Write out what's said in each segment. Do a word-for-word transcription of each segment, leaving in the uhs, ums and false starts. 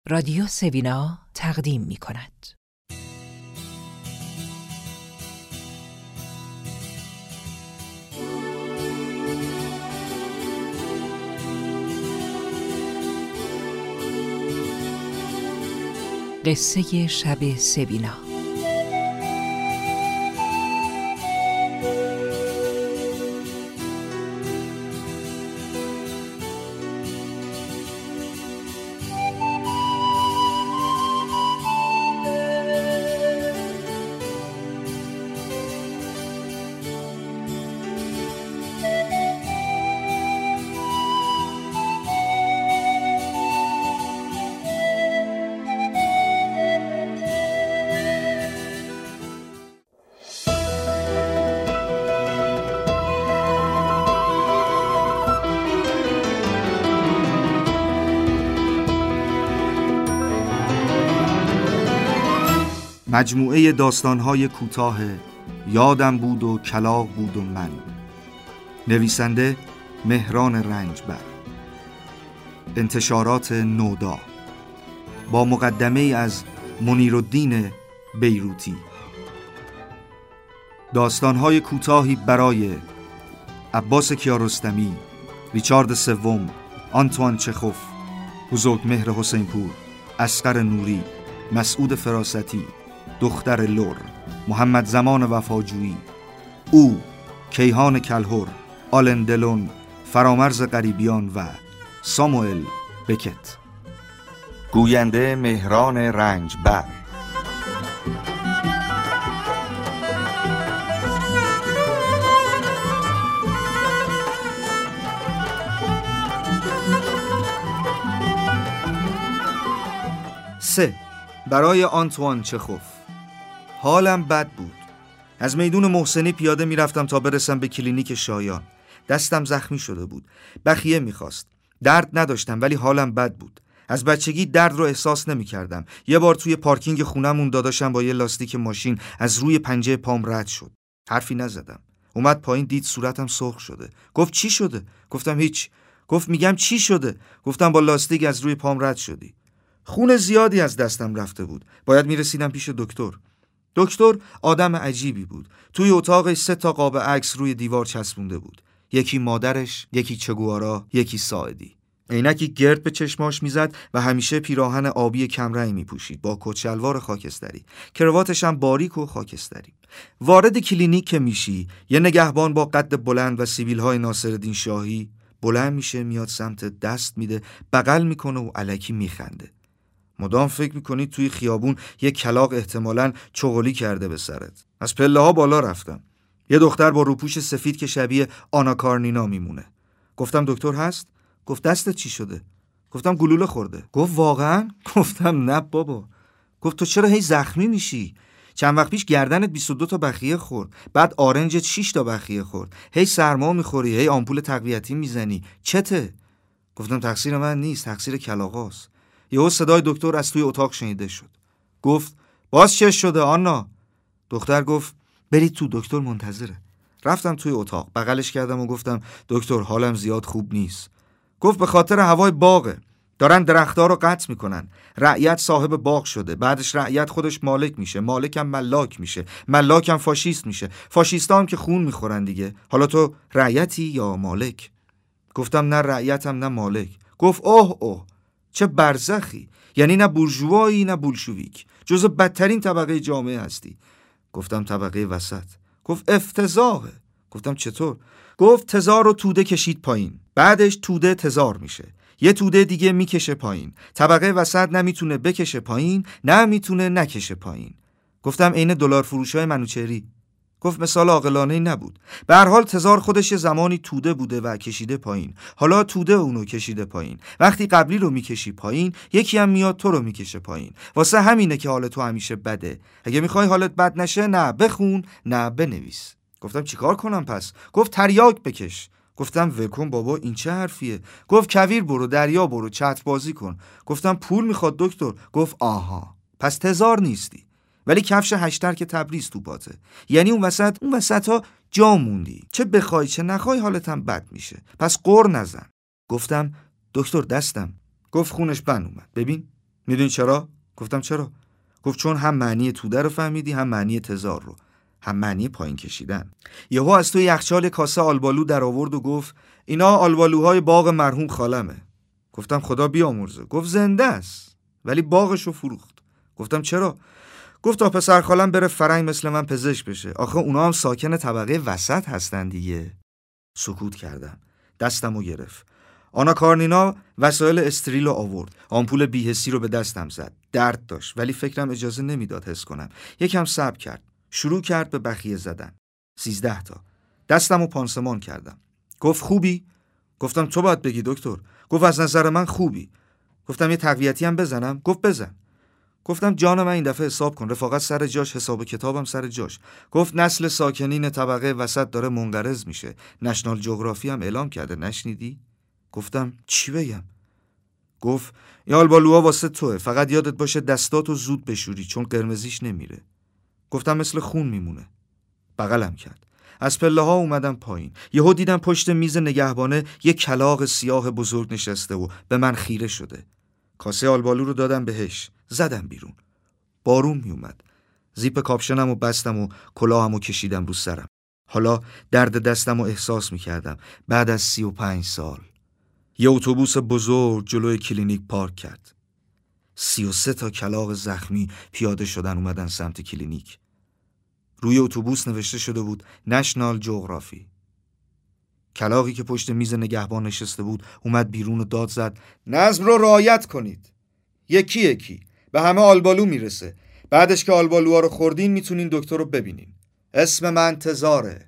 رادیو سوینا تقدیم می کند. قصه شب سوینا. مجموعه داستان‌های کوتاه یادم بود و کلاغ بود و من. نویسنده مهران رنجبر. انتشارات نودا. با مقدمه از منیرالدین بیروتی. داستان‌های کوتاهی برای عباس کیارستمی، ریچارد سوم، آنتوان چخوف، بزرگمهر حسینپور، اصغر نوری، مسعود فراستی، دختر لور، محمد زمان وفاجویی، او، کیهان کلهر، آلن دلون، فرامرز غریبیان و ساموئل بکت. گوینده مهران رنجبر. سه. برای آنتوان چخوف. حالم بد بود. از میدون محسنی پیاده میرفتم تا برسم به کلینیک شایان. دستم زخمی شده بود. بخیه میخواست. درد نداشتم ولی حالم بد بود. از بچگی درد رو احساس نمی کردم. یه بار توی پارکینگ خونمون داداشم با یه لاستیک ماشین از روی پنجه پام رد شد. حرفی نزدم. اومد پایین، دید صورتم سرخ شده. گفت چی شده؟ گفتم هیچ. گفت میگم چی شده؟ گفتم با لاستیک از روی پام رد شدی. خون زیادی از دستم رفته بود. باید میرسیدم پیش دکتر. دکتر آدم عجیبی بود. توی اتاقش سه تا قاب عکس روی دیوار چسبونده بود. یکی مادرش، یکی چگوارا، یکی ساعدی. عینکی گرد به چشماش میزد و همیشه پیراهن آبی کمرنگ میپوشید با کت شلوار خاکستری. کراواتش هم باریک و خاکستری. وارد کلینیک که میشی، یه نگهبان با قد بلند و سیبیل‌های ناصرالدین شاهی بلند میشه، میاد سمت، دست میده، بغل میکنه و الکی میخنده. مدام فکر میکنید توی خیابون یه کلاغ احتمالاً چغلی کرده به سرت. از پله ها بالا رفتم. یه دختر با روپوش سفید که شبیه آنا کارنینا میمونه. گفتم دکتر هست؟ گفت دستت چی شده؟ گفتم گلوله خورده. گفت واقعاً؟ گفتم نه بابا. گفت تو چرا هی زخمی میشی؟ چند وقت پیش گردنت بیست و دو تا بخیه خورد، بعد آرنجت شش تا بخیه خورد، هی سرما میخوری، هی آمپول تقویتی میزنی، چته؟ گفتم تقصیر من نیست، تقصیر کلاغاست. یهو صدای دکتر از توی اتاق شنیده شد. گفت باز چه شده آنا؟ دختر گفت برید تو، دکتر منتظره. رفتم توی اتاق، بغلش کردم و گفتم دکتر حالم زیاد خوب نیست. گفت به خاطر هوای باغه، دارن درخت‌ها رو قطع میکنن. رعیت صاحب باغ شده، بعدش رعیت خودش مالک میشه، مالکم ملاک میشه، ملاکم فاشیست میشه، فاشیستا هم که خون میخورن دیگه. حالا تو رعیتی یا مالک؟ گفتم نه رعیتم نه مالک. گفت اوه اوه، چه برزخی، یعنی نه بورژوایی نه بولشویک، جزو بدترین طبقه جامعه هستی. گفتم طبقه وسط. گفت افتضاحه. گفتم چطور؟ گفت تزار رو توده کشید پایین، بعدش توده تزار میشه، یه توده دیگه میکشه پایین، طبقه وسط نمیتونه بکشه پایین، نه میتونه نکشه پایین. گفتم عین دلار فروشای منوچهری. گفت مثال عاقلانه‌ای نبود. به هر حال تزار خودش یه زمانی توده بوده و کشیده پایین، حالا توده اونو کشیده پایین. وقتی قبلی رو میکشی پایین، یکی هم میاد تو رو میکشه پایین. واسه همینه که حال تو همیشه بده. اگه میخوای حالت بد نشه، نه بخون نه بنویس. گفتم چیکار کنم پس؟ گفت تریاک بکش. گفتم ولکن بابا، این چه حرفیه؟ گفت کویر برو، دریا برو، چتر بازی کن. گفتم پول میخواد دکتر. گفت آها، پس تزار نیستی، ولی کفش هشتر که تبریز تو باته. یعنی اون وسط اون وسط ها جا موندی، چه بخوای چه نخوای حالت هم بد میشه، پس قر نزن. گفتم دکتر دستم. گفت خونش بند اومد، ببین. میدونی چرا؟ گفتم چرا؟ گفت چون هم معنی توده رو فهمیدی، هم معنی تزار رو، هم معنی پایین کشیدن. یهو از توی یخچال کاسه آلبالو در آورد و گفت اینا آلبالوهای باغ مرحوم خالمه. گفتم خدا بیامرزه. گفت زنده است ولی باغشو فروخت. گفتم چرا؟ گفت تا پسر خالم بره فرنگ مثل من پزشک بشه. آخه اونا هم ساکن طبقه وسط هستن دیگه. سکوت کردم. دستمو گرفت. آنا کارنینا وسایل استریل رو آورد. آمپول بی‌حسی رو به دستم زد. درد داشت ولی فکرم اجازه نمیداد حس کنم. یکم صبر کرد. شروع کرد به بخیه زدن. سیزده تا. دستمو پانسمان کردم. گفت خوبی؟ گفتم تو باید بگی دکتر. گفت از نظر من خوبی. گفتم یه تقویتی هم بزنم؟ گفت بزن. گفتم جان من این دفعه حساب کن، رفاقت سر جاش، حساب کتابم سر جاش. گفت نسل ساکنین طبقه وسط داره منقرض میشه. نشنال جغرافی هم اعلام کرده، نشنیدی؟ گفتم چی بگم؟ گفت این آلبالوها واسه توه، فقط یادت باشه دستاتو زود بشوری چون قرمزیش نمیره. گفتم مثل خون میمونه. بغلم کرد. از پله ها اومدم پایین. یهو دیدم پشت میز نگهبانه یه کلاغ سیاه بزرگ نشسته و به من خیره شده. کاسه آلبالو رو دادم بهش. زدم بیرون. بارون می اومد. زیپ کاپشنم و بستم و کلاهمو کشیدم رو سرم. حالا درد دستم رو احساس می کردم. بعد از سی و پنج سال یه اتوبوس بزرگ جلوی کلینیک پارک کرد. سی و سه تا کلاغ زخمی پیاده شدن اومدن سمت کلینیک. روی اتوبوس نوشته شده بود نشنال جغرافی. کلاغی که پشت میز نگهبان نشسته بود اومد بیرون و داد زد نظم رو رعایت کنید. یکی یکی به همه آلبالو میرسه. بعدش که آلبالوها رو خوردین میتونین دکتر رو ببینین. اسم من تزاره.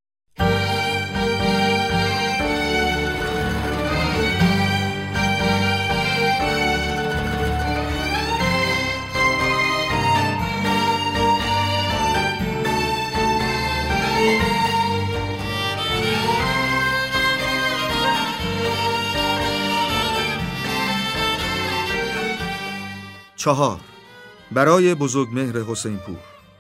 چهار. برای بزرگمهر حسین پور.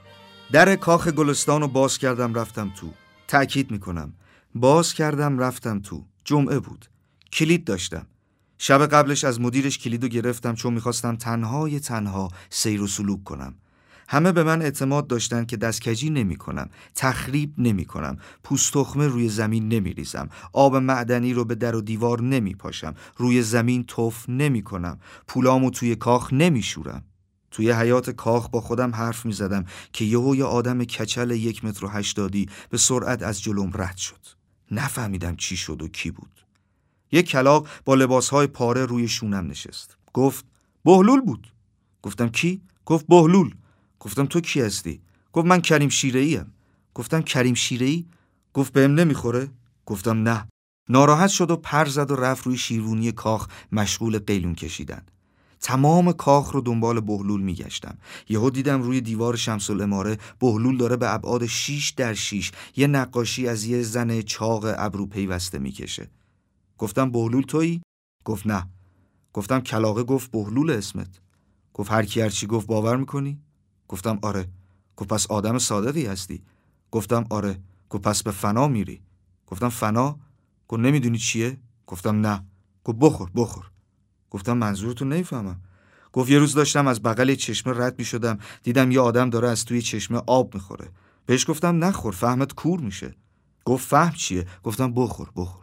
در کاخ گلستان رو باز کردم رفتم تو. تأکید میکنم باز کردم رفتم تو. جمعه بود. کلید داشتم. شب قبلش از مدیرش کلیدو گرفتم چون میخواستم تنهای تنها سیر و سلوک کنم. همه به من اعتماد داشتن که دستکجی نمی کنم، تخریب نمی کنم، پوست تخمه روی زمین نمی ریزم، آب معدنی رو به در و دیوار نمی پاشم، روی زمین تف نمی کنم، پولامو توی کاخ نمی شورم. توی حیات کاخ با خودم حرف می زدم که یهو یه آدم کچل یک متر و هشتادی به سرعت از جلوم رد شد. نفهمیدم چی شد و کی بود. یک کلاغ با لباسهای پاره روی شونم نشست. گفت بهلول بود. گفتم کی؟ گفت بهلول. گفتم تو کی هستی؟ گفت من کریم شیره‌ای ام. گفتم کریم شیره‌ای؟ گفت بهم نمیخوره؟ گفتم نه. ناراحت شد و پر زد و رفت روی شیروانی کاخ مشغول قیلون کشیدن. تمام کاخ رو دنبال بهلول میگشتم. یهو دیدم روی دیوار شمس العماره بهلول داره به ابعاد شیش در شیش یه نقاشی از یه زن چاق ابرو پیوسته میکشه. گفتم بهلول تویی؟ گفت نه. گفتم کلاغه گفت بهلول اسمت. گفت هر کی هر چی گفت باور میکنی؟ گفتم آره. گفت پس آدم صادقی هستی. گفتم آره. گفت پس به فنا میری. گفتم فنا؟ گفت نمیدونی چیه؟ گفتم نه. گفت بخور بخور. گفتم منظورتو نمیفهمم. گفت یه روز داشتم از بغل چشمه رد میشدم، دیدم یه آدم داره از توی چشمه آب میخوره. بهش گفتم نخور، فهمت کور میشه. گفت فهم چیه؟ گفتم بخور بخور.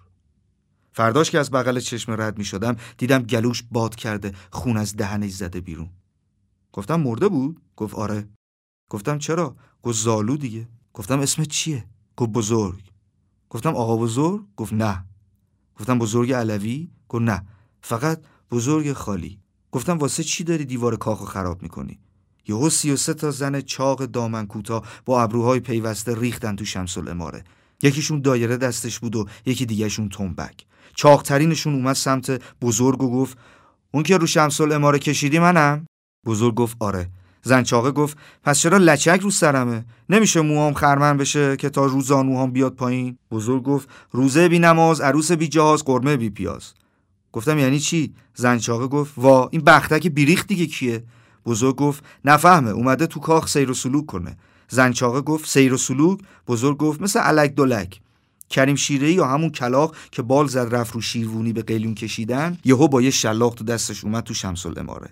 فرداش که از بغل چشمه رد میشدم دیدم گلوش باد کرده، خون از دهنش زده بیرون. گفتم مرده بود؟ گفت آره. گفتم چرا؟ گفت زالو دیگه. گفتم اسمت چیه؟ گفت بزرگ. گفتم آقا بزرگ؟ گفت نه. گفتم بزرگ علوی؟ گفت نه، فقط بزرگ خالی. گفتم واسه چی داری دیوار کاخو خراب میکنی؟ یهو سی و سه تا زن چاق دامن کوتاه با ابروهای پیوسته ریختن تو شمس العماره. یکیشون دایره دستش بود و یکی دیگهشون تنبک. چاقترینشون اومد سمت بزرگ و گفت اون که رو شمس العماره کشیدی منم؟ بزرگ گفت آره. زن چاقه گفت پس چرا لچک رو سرمه؟ نمیشه موهام خرمن بشه که تا روز زانوهام بیاد پایین؟ بزرگ گفت روزه بی نماز، عروس بی جهاز، قرمه بی پیاز. گفتم یعنی چی؟ زن چاقه گفت وا این بختک بیریخت دیگه کیه؟ بزرگ گفت نفهمه، اومده تو کاخ سیر و سلوک کنه. زن چاقه گفت سیر و سلوک؟ بزرگ گفت مثل الک دلک. کریم شیره‌ای یا همون کلاغ که بال زد رفت رو شیروانی به قیلون کشیدن، یهو با یه شلاق تو دستش اومد تو شمس العماره.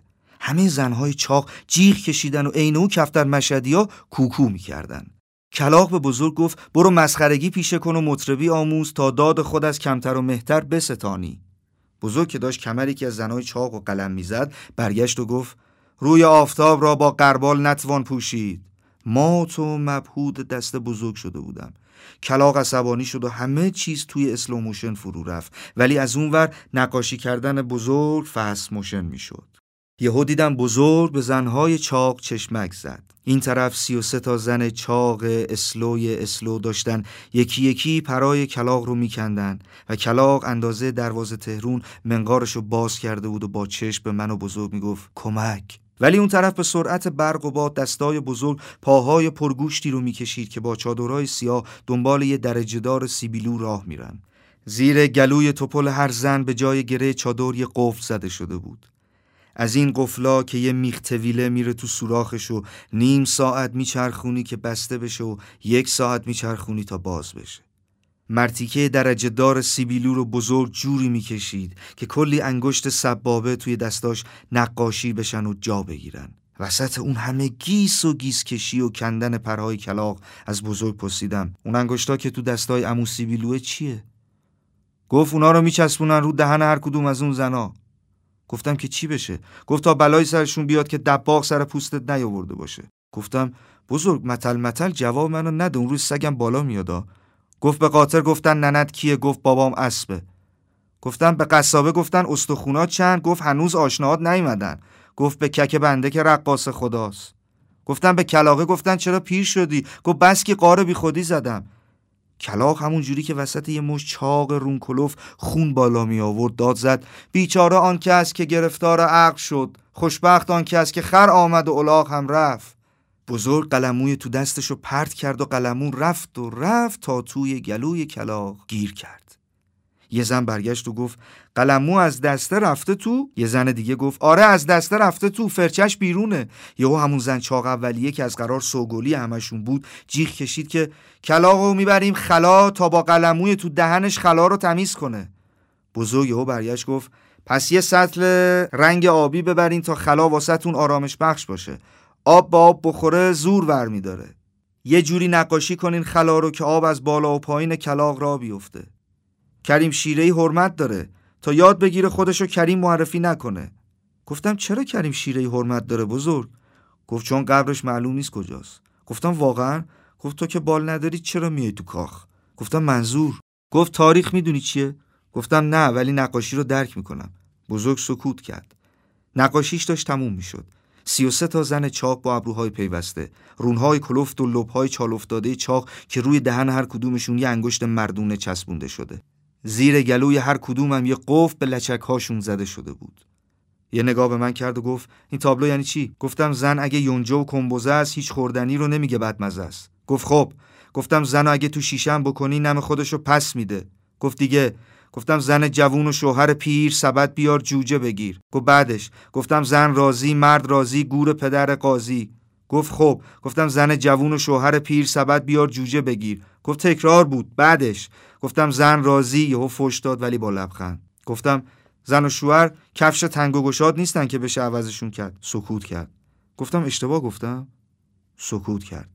همه زنهای چاق جیغ کشیدن و عین او کفتر مشهدی‌ها کوکو می‌کردن. کلاغ به بزرگ گفت برو مسخرگی پیشه کن و مطربی آموز تا داد خود از کمتر و مهتر بستانی. بزرگ که داشت کمری که از زنهای چاق و قلم میزد برگشت و گفت روی آفتاب را با غربال نتوان پوشید. مات و مبهود دست بزرگ شده بودم. کلاغ عصبانی شد و همه چیز توی اسلو موشن فرو رفت، ولی از اونور نقاشی کردن بزرگ فست موشن میشد. یهو دیدم بزرگ به زنهای چاق چشمک زد. این طرف سی و سه تا زن چاق اسلوی اسلو داشتن یکی یکی پرای کلاغ رو میکندن و کلاغ اندازه دروازه تهرون منقارشو باز کرده بود و با چشم به من و بزرگ میگفت کمک. ولی اون طرف به سرعت برق و باد دستای بزرگ پاهای پرگوشتی رو میکشید که با چادرهای سیاه دنبال یه درجه‌دار سیبیلو راه میرن. زیر گلوی توپل هر زن به جای گره چادر یه قفل زده شده بود. از این قفلا که یه میخ طویله میره تو سوراخش و نیم ساعت میچرخونی که بسته بشه و یک ساعت میچرخونی تا باز بشه. مرتیکه درجه دار سیبیلو رو بزرگ جوری میکشید که کلی انگشت سبابه توی دستاش نقاشی بشن و جا بگیرن. وسط اون همه گیس و گیس کشی و کندن پرهای کلاغ از بزرگ پرسیدم اون انگشتا که تو دستای عمو سیبیلوه چیه؟ گفت اونا رو میچسبونن رو دهن هر کدوم از اون زنا. گفتم که چی بشه؟ گفت تا بلای سرشون بیاد که دباغ سر پوستت نیاورده باشه. گفتم بزرگ متل متل جواب منو نده، اون روز سگم بالا میادا. گفت به قاطر گفتن ننت کیه؟ گفت بابام اسبه. گفتم به قصابه گفتن استخونات چند؟ گفت هنوز آشناهات نیومدن. گفت به کک بنده که رقاص خداست. گفتم به کلاغه گفتن چرا پیر شدی؟ گفت بس که قاره بی خودی زدم. کلاغ همون جوری که وسط یه مش چاق رونکلوف خون بالا می آورد داد زد بیچاره آن کس که گرفتار عقل شد، خوشبخت آن کس که خر آمد و الاغ هم رفت. بزرگ قلموی تو دستشو پرت کرد و قلمون رفت و رفت تا توی گلوی کلاغ گیر کرد. یه زن برگشت و گفت قلمو از دسته رفته تو؟ یه زن دیگه گفت آره از دسته رفته تو، فرچش بیرونه. یهو همون زن چاق اولیه که از قرار سوگلی همشون بود جیغ کشید که کلاغو میبریم خلا تا با قلموی تو دهنش خلا رو تمیز کنه. بزرگ یهو برگشت گفت پس یه سطل رنگ آبی ببرین تا خلا واسهتون آرامش بخش باشه. آب با آب بخوره زور ور میداره. یه جوری نقاشی کنین خلا رو که آب از بالا و پایین کلاغ را بیفته. کریم شیره‌ای حرمت داره، تا یاد بگیره خودشو کریم معرفی نکنه. گفتم چرا کریم شیره‌ای حرمت داره بزرگ؟ گفت چون قبرش معلوم نیست کجاست. گفتم واقعا؟ گفت تو که بال نداری چرا میای تو کاخ؟ گفتم منظور؟ گفت تاریخ میدونی چیه؟ گفتم نه ولی نقاشی رو درک میکنم. بزرگ سکوت کرد. نقاشیش داشت تموم میشد. سی و سه تا زن چاق با ابروهای پیوسته، رونهای کلفت و لبهای چال افتاده چاق که روی دهن هر کدومشون یه انگشت مردونه چسبونده شده. زیر گلوی هر کدومم یه قفل به لچک‌هاشون زده شده بود. یه نگاه به من کرد و گفت این تابلو یعنی چی؟ گفتم زن اگه یونجه و کمبوزه است هیچ خوردنی رو نمیگه بدمزه است. گفت خب. گفتم زن اگه تو شیشم بکنی نم خودشو پس میده. گفت دیگه. گفتم زن جوون و شوهر پیر سبد بیار جوجه بگیر. گفت بعدش. گفتم زن راضی مرد راضی گور پدر قاضی. گفت خب. گفتم زن جوون و شوهر پیر سبد بیار جوجه بگیر. گفت تکرار بود. بعدش. گفتم زن راضی یهو فوش داد ولی با لبخند. گفتم زن و شوهر کفش تنگ و گشاد نیستن که بشه عوضشون کرد. سکوت کرد. گفتم اشتباه گفتم؟ سکوت کرد.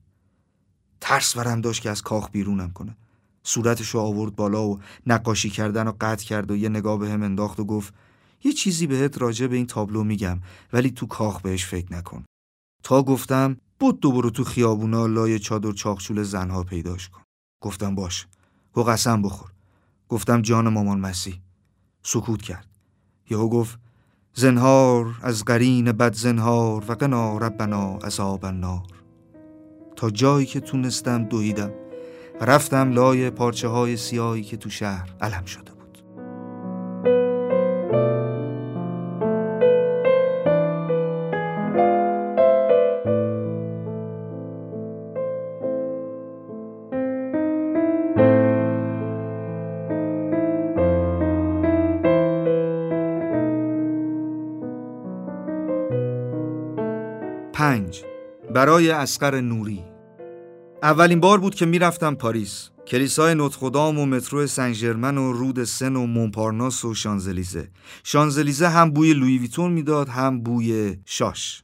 ترس ورم داشت که از کاخ بیرونم کنه. صورتشو آورد بالا و نقاشی کردن و قطع کرد و یه نگاه به هم انداخت و گفت یه چیزی بهت راجع به این تابلو میگم ولی تو کاخ بهش فکر نکن. تا گفتم بود دو برو تو خیابونا لای چادر چاخچول زنها پیداش کن. گفتم باش. گو قسم بخور. گفتم جان مامان مسیح. سکوت کرد. یهو گفت زنهار از قرین بد زنهار و قنا ربنا عذاب النار. تا جایی که تونستم دویدم و رفتم لای پارچه های سیاهی که تو شهر علم شده بود. پنج. برای اصغر نوری. اولین بار بود که میرفتم پاریس. کلیسای نوتردام و مترو سن ژرمن و رود سن و مونپارناس و شانزلیزه. شانزلیزه هم بوی لویی ویتون میداد، هم بوی شاش.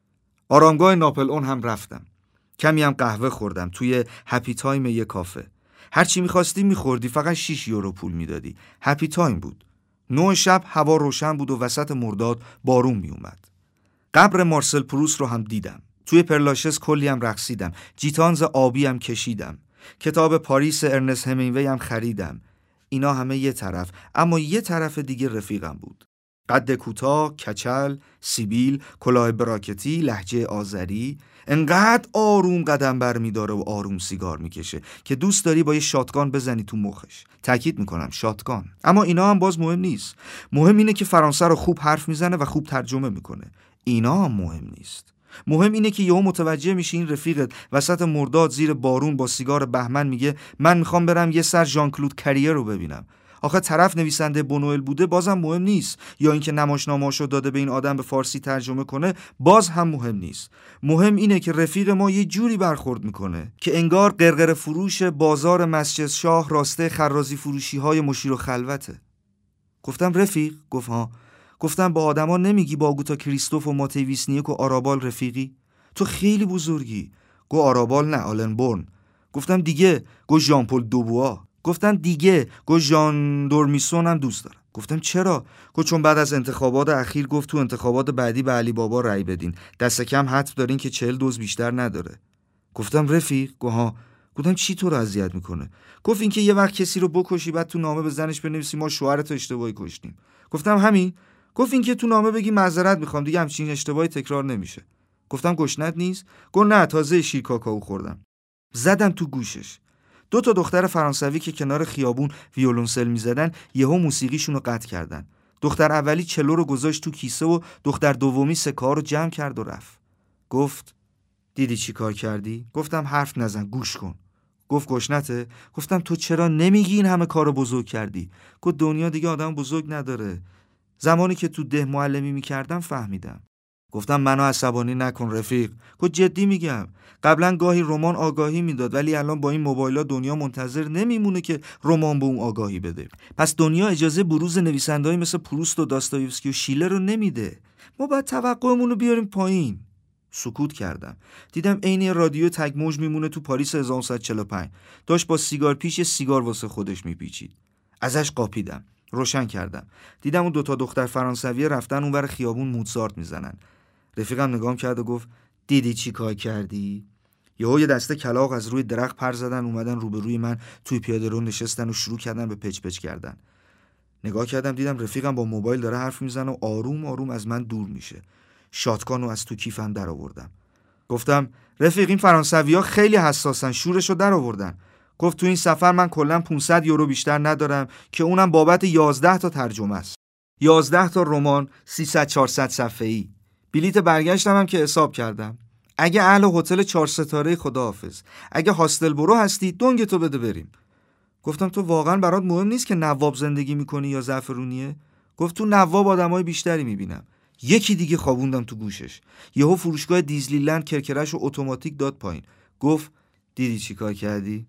آرامگاه ناپل اون هم رفتم. کمی هم قهوه خوردم توی هپی تایم یه کافه. هر چی می‌خواستی می‌خوردی، فقط شش یورو پول میدادی. هپی تایم بود. نه شب هوا روشن بود و وسط مرداد بارون میومد. قبر مارسل پروست رو هم دیدم. توی پرلاشس کلی هم رقصیدم. جیتانز آبی هم کشیدم. کتاب پاریس ارنست همینگوی هم خریدم. اینا همه یه طرف، اما یه طرف دیگه رفیقم بود. قد کوتاه، کچل، سیبیل، کلاه براکتی، لهجه آذری، انقدر آروم قدم برمی‌داره و آروم سیگار میکشه که دوست داری با یه شاتگان بزنی تو مخش. تاکید میکنم شاتگان. اما اینا هم باز مهم نیست. مهم اینه که فرانسه رو خوب حرف میزنه و خوب ترجمه میکنه. اینا هم مهم نیست. مهم اینه که یهو متوجه میشی این رفیقت وسط مرداد زیر بارون با سیگار بهمن میگه من میخوام برم یه سر ژان کلود کریه رو ببینم. آخه طرف نویسنده بونوئل بوده بازم مهم نیست، یا اینکه نمایشنامه‌اشو داده به این آدم به فارسی ترجمه کنه باز هم مهم نیست. مهم اینه که رفیق ما یه جوری برخورد میکنه که انگار قرقر فروش بازار مسجد شاه راسته خرازی فروشی های مشیر و خلوته. گفتم رفیق؟ گفت ها. گفتم با آدما نمیگی با آگوتا کریستوف و ماتی ویسنیک و آرابال رفیقی؟ تو خیلی بزرگی. گو آرابال نه، آلنبورن. گفتم دیگه. گو ژان پل دوبوا. گفتم دیگه. گو ژان دورمیسون هم دوست دارم. گفتم چرا؟ گو چون بعد از انتخابات اخیر گفت تو انتخابات بعدی به علی بابا رأی بدین، دست کم حتم دارین که چهل دوز بیشتر نداره. گفتم رفیق؟ گو ها. گفتم چی تو رو اذیت میکنه؟ گفت این که یه وقت کسی رو بکشی بعد تو نامه به زنش بنویسی ما شوهرتو اشتباهی کشتیم. گفتم همین. گفت این که تو نامه بگی معذرت میخوام دیگه همچین اشتباهی تکرار نمیشه. گفتم گشنت نیست؟ گفت نه تازه شیر کاکائو خوردم. زدم تو گوشش. دو تا دختر فرانسوی که کنار خیابون ویولنسل میزدن یهو موسیقیشون رو قطع کردن. دختر اولی چلو رو گذاشت تو کیسه و دختر دومی سکه‌ها رو جمع کرد و رفت. گفت دیدی چی کار کردی؟ گفتم حرف نزن، گوش کن. گفت گشنته؟ گفتم تو چرا نمیگی این همه کارو بزرگ کردی؟ گفت دنیا دیگه آدم بزرگ نداره. زمانی که تو ده معلمی میکردم فهمیدم. گفتم منو عصبانی نکن رفیق. گفت جدی میگم. قبلا گاهی رمان آگاهی میداد ولی الان با این موبایل‌ها دنیا منتظر نمیمونه که رمان به اون آگاهی بده. پس دنیا اجازه بروز نویسنده‌ای مثل پروست و داستایوفسکی و شیلر رو نمیده. ما باید توقعمون رو بیاریم پایین. سکوت کردم. دیدم عین رادیو تگ موج میمونه تو پاریس هزار و نهصد و چهل و پنج. داشت با سیگار پیش سیگار واسه خودش میپیچید. ازش قاپیدم. روشن کردم. دیدم اون دوتا دختر فرانسوی رفتن اونور خیابون موزارت میزنن. رفیقم نگام کرد و گفت دیدی چی کار کردی؟ یهو یه دسته کلاغ از روی درخت پر زدن اومدن روبروی من توی پیاده‌رو نشستن و شروع کردن به پچ پچ کردن. نگاه کردم دیدم رفیقم با موبایل داره حرف میزنه و آروم آروم از من دور میشه. شاتگانو از تو کیفم در آوردم. گفتم رفیق این فرانسوی‌ها خیلی حساسن، شورشو در آوردن. گفت تو این سفر من کلا پانصد یورو بیشتر ندارم که اونم بابت یازده تا ترجمه است. یازده تا رمان سیصد چهارصد صفحه‌ای. بلیت برگشتم هم که حساب کردم. اگه اهل هتل چهار ستاره خداحافظ. اگه هاستل برو هستی دنگ تو بده بریم. گفتم تو واقعا برات مهم نیست که نواب زندگی میکنی یا زعفرونیه؟ گفت تو نواب آدمای بیشتری میبینم. یکی دیگه خوابوندم تو گوشش. یهو فروشگاه دیزلیلند کرکره‌شو اتوماتیک داد پایین. گفت دیدی چی کار کردی؟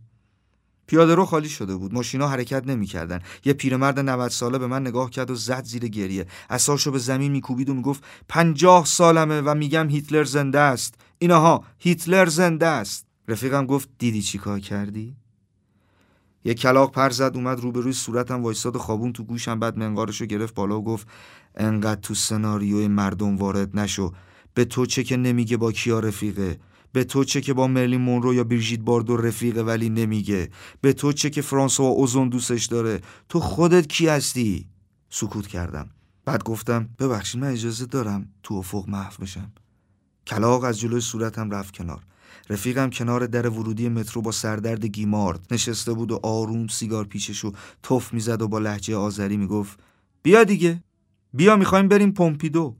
پیاده رو خالی شده بود. ماشینا حرکت نمی‌کردن. یه پیرمرد نود ساله به من نگاه کرد و زد زیر گریه. عصاشو به زمین میکوبید و میگفت پنجاه سالمه و میگم هیتلر زنده است. اینها هیتلر زنده است. رفیقم گفت دیدی چی کار کردی؟ یه کلاغ پر زد اومد روبروی صورتم وایساد و خوابون تو گوشم، بعد منقارشو گرفت بالا و گفت انقدر تو سناریوی مردم وارد نشو. به تو چه که نمیگه با کیا رفیقه. به تو چه که با مرلین مونرو یا بریژیت باردو رفیقه ولی نمیگه. به تو چه که فرانسوا اوزون دوستش داره. تو خودت کی هستی؟ سکوت کردم. بعد گفتم ببخشید من اجازه دارم تو افق محو بشم. کلاغ از جلوی صورتم رفت کنار. رفیقم کنار در ورودی مترو با سردرد گیمارد نشسته بود و آروم سیگار پیچشو تف میزد و با لهجه آذری میگفت بیا دیگه. بیا میخوایم بریم پومپیدو.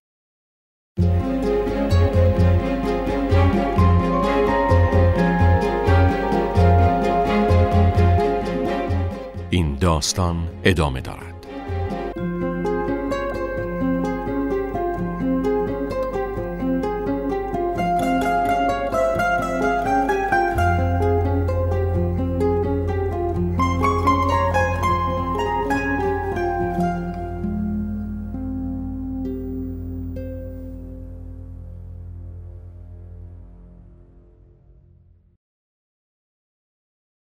این داستان ادامه دارد.